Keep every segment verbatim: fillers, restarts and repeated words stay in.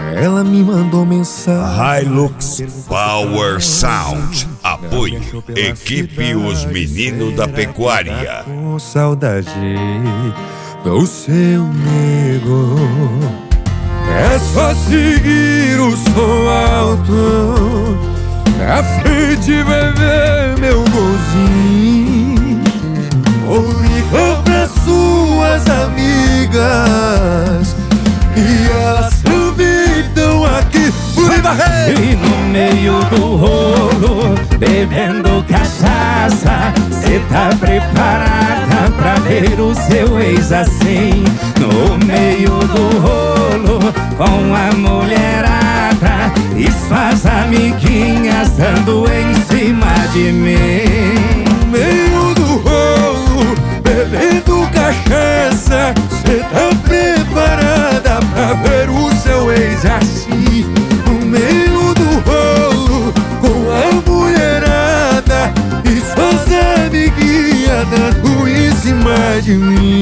ela me mandou mensagem. Hilux Power Sound. Apoio Equipe Os Meninos da Pecuária. Com saudade do seu nego. É só seguir o som alto, na frente vai ver meu golzinho. Ou liga pra suas amigas e elas também estão aqui. E no meio do rolo, bebendo cachaça, cê tá preparada pra ver o seu ex assim? No meio do rolo, com a mulherada e suas amiguinhas dando em cima de mim. No meio do rolo, bebendo cachaça, cê tá preparada pra ver o seu ex assim? No meio do rolo, com a mulherada e suas amiguinhas dando em cima de mim.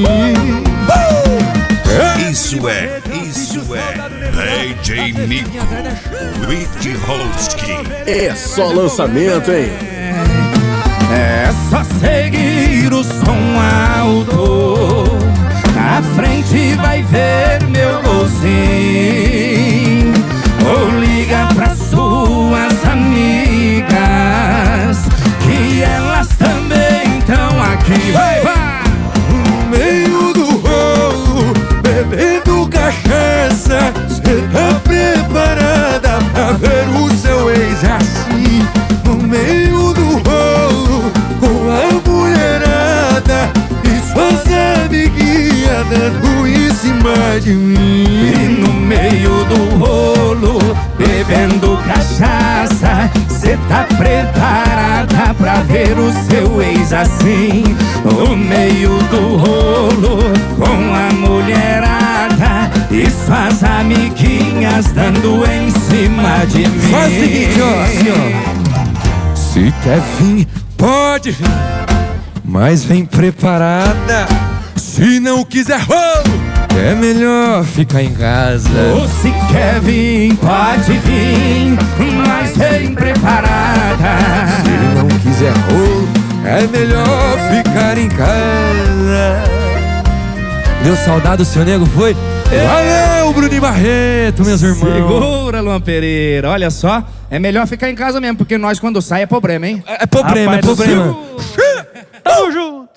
Isso é, isso é D J Nico Witholski. É só lançamento, hein? É só seguir o som alto, na frente vai ver meu golzinho. Ou liga pra suas amigas, que elas também estão aqui. Vai, vai! No meio do rolo, bebendo cachaça, cê tá preparada pra ver o seu ex assim? No meio do rolo, com a mulherada e suas amiguinhas dando em cima de mim. E no meio do rolo, bebendo cachaça, cê tá preparada pra ver o seu ex assim? No meio do rolo, com a mulherada e suas amiguinhas dando em cima de mim. Faz o seguinte, ó, assim, ó. Se quer vir, pode vir, mas vem preparada. Se não quiser rolo, é melhor ficar em casa. Ou se quer vir, pode vir, mas vem preparada. Se não quiser rolo, é melhor ficar em casa. Deu saudade do seu nego, foi? Valeu, Bruninho Barreto, meus irmãos. Segura, Luan Pereira. Olha só, é melhor ficar em casa mesmo, porque nós quando sai é problema, hein? É, é problema, Rapaz é problema. do céu. Tamo junto.